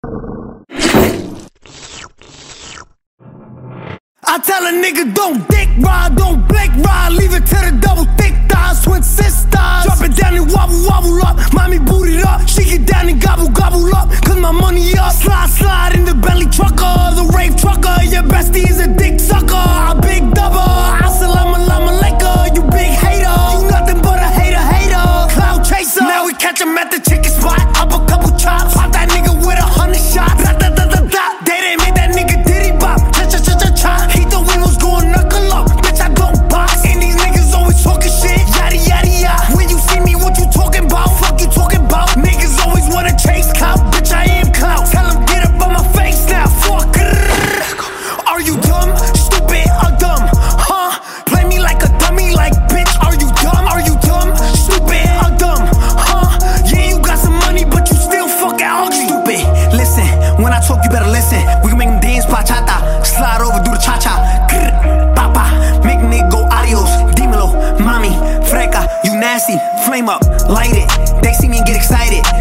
I tell a nigga don't dick ride, don't blink ride, leave it to the double thick thighs, twin sisters. Drop it down and wobble, wobble up, mommy boot it up, she get down and gobble, gobble up, cause my money up. Slide, slide in the Bentley trucker, the rave trucker, your bestie is a dick sucker, a big double, assalamu alaikum, you big hater, you nothing but a hater, hater, cloud chaser. Now we catch him at the chicken spot, up a couple chops, pop that nigga with 100 shots, da da da da da, they didn't make that nigga diddy bop, cha-cha-cha-cha-cha. He thought we was going knuckle up, bitch I don't box, and these niggas always talking shit, yada yada yada. When you see me, what you talking about? Fuck you talking about? Niggas always wanna chase clout, bitch I am clout. Tell him get up on my face now, fuck. Are you dumb, stupid, or dumb? Huh? Play me like a dummy, like bitch. Are you dumb? Are you dumb, stupid, or dumb? Huh? Yeah, you got some money, but you still fucking ugly. Stupid, listen. When I talk, you better listen. We can make them dance bachata, slide over, do the cha-cha. Papa, make nigga go adios. Dímelo, mami, freca, you nasty. Flame up, light it. They see me and get excited.